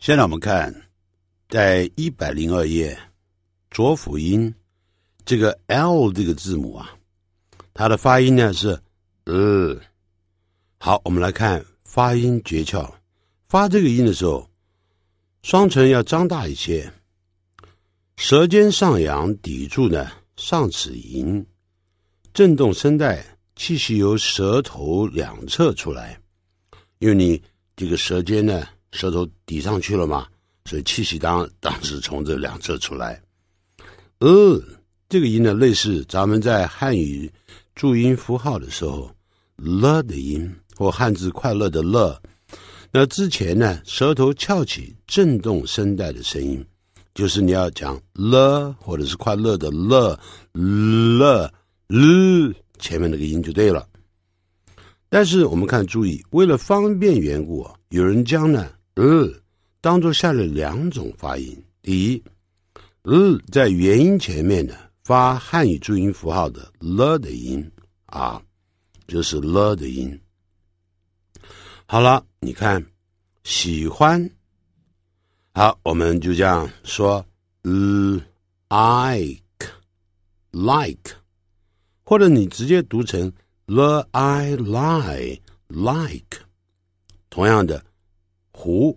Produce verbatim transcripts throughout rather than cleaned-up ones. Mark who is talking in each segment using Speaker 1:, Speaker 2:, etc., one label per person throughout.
Speaker 1: 现在我们看在一百零二页浊辅音这个 L 这个字母啊，它的发音呢是呃。好，我们来看发音诀窍。发这个音的时候，双唇要张大一些，舌尖上扬抵住呢上齿龈，震动声带，气息由舌头两侧出来。因为你这个舌尖呢，舌头抵上去了嘛，所以气息当当时从这两侧出来。呃，这个音呢，类似咱们在汉语注音符号的时候了的音，或汉字快乐的乐。那之前呢，舌头翘起震动声带的声音，就是你要讲了或者是快乐的乐了了，前面那个音就对了。但是我们看注意，为了方便缘故，有人将呢呃当作下列两种发音。第一，呃在元音前面呢发汉语注音符号的了的音啊，就是了的音。好了，你看喜欢，好，我们就这样说 like like， 或者你直接读成 the I like like。 同样的湖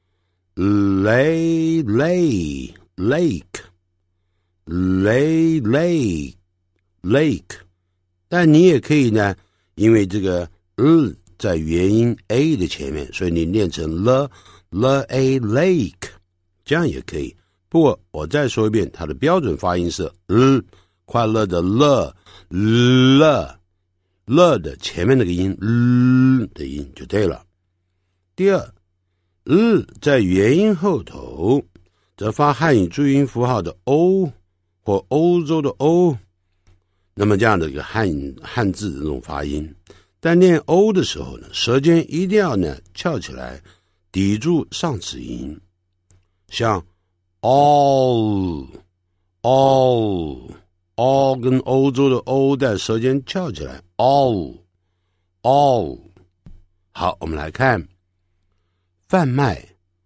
Speaker 1: lay lay lake lay lay lake， 但你也可以呢，因为这个呃在元音 a 的前面，所以你念成 the the a lake， 这样也可以。不过我再说一遍，它的标准发音是呃快乐的乐了了的前面那个音呃的音就对了。第二，呃在元音后头则发汉语注音符号的 o 或欧洲的欧，那么这样的一个汉汉字的这种发音。但念 o 的时候呢，舌尖一定要呢翘起来，抵住上齿龈，像 all all all 跟欧洲的欧在舌尖翘起来 all all。 好，我们来看贩卖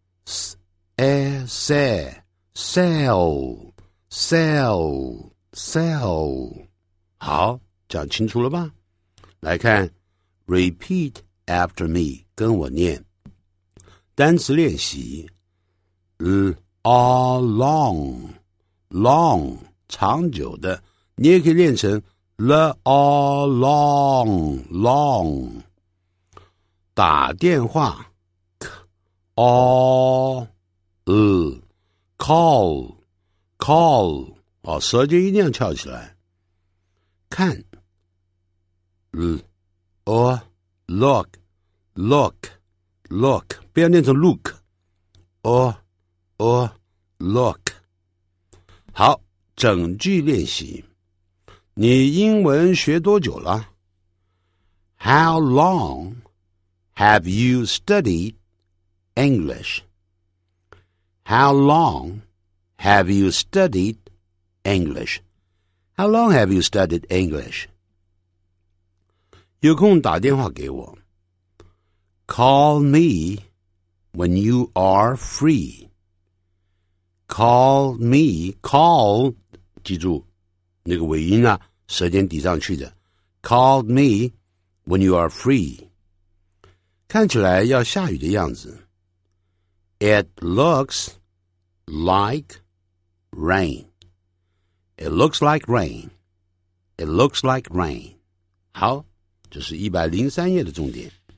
Speaker 1: sell sell sell sell。 好，讲清楚了吧？来看Repeat after me， 跟我念。单词练习 L long long 长久的，你也可以练成 the all long long。 打电话 call uh, call call 哦，舌尖一定要翘起来。看 L or look look look， 不要念成 look or or look。 好，整句练习。你英文学多久了？ How long have you studied English? How long have you studied English? How long have you studied English? 有空打电话给我。 Call me when you are free. Call me call 记住那个尾音啊，舌尖抵上去的。 Call me when you are free。 看起来要下雨的样子。 It looks like rain. It looks like rain. It looks like rain. 好，这是一百零三页的重点。